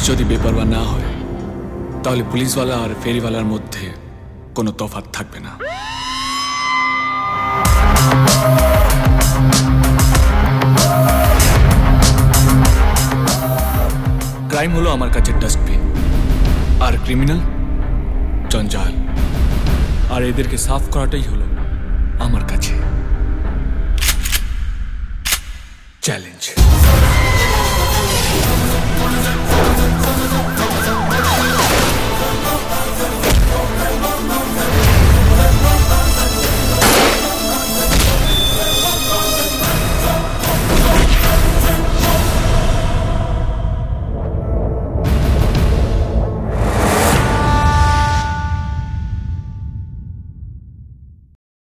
Police যদি বেপরোয়া না হয় তাহলে পুলিশওয়ালা আর ফেরিওয়ালার মধ্যে কোনো তফাৎ থাকবে না। ক্রাইম হলো আমার কাছে ডাস্টবিন, আর ক্রিমিনাল জঞ্জাল, আর এদেরকে সাফ করাটাই হলো আমার কাছে চ্যালেঞ্জ।